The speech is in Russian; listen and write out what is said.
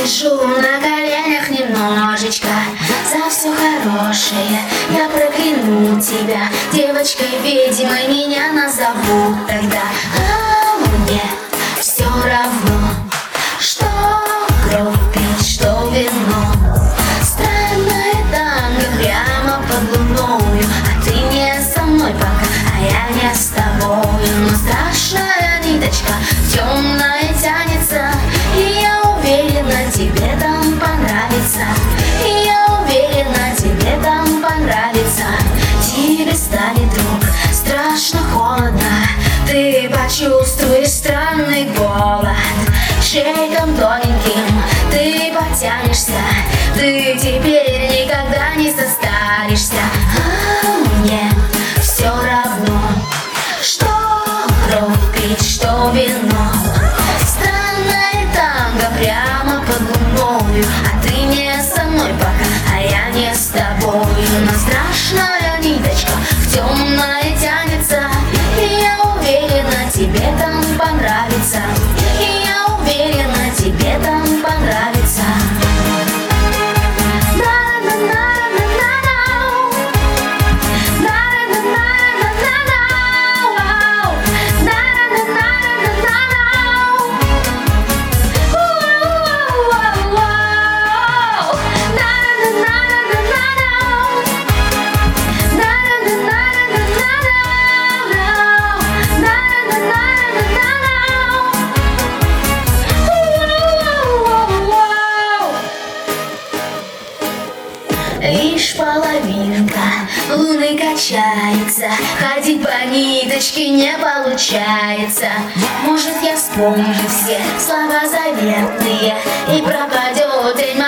Лежу на коленях немножечко за все хорошее. Я прокляну тебя, девочкой-ведьмой меня назовут тогда. А мне все равно, что кровь пить, что вино. Странное танго прямо под луною, а ты не со мной пока, а я не с тобою. Но страшная ниточка темная тянется, и я уверена, тебе там понравится. И я уверена, тебе там понравится. Тебе станет вдруг страшно холодно, ты почувствуешь странный голод. Шейком тоненьким ты потянешься, ты теперь никогда не состаришься. А мне все равно, что кровь пить, что вино. Странное танго прямо под луною, а ты не со мной пока, а я не с тобою. Но страшная ниточка темная тянется, и я уверена, тебе там понравится. И я уверена, тебе там понравится. Лишь половинка луны качается, ходить по ниточке не получается. Может, я вспомню все слова заветные, и пропадет день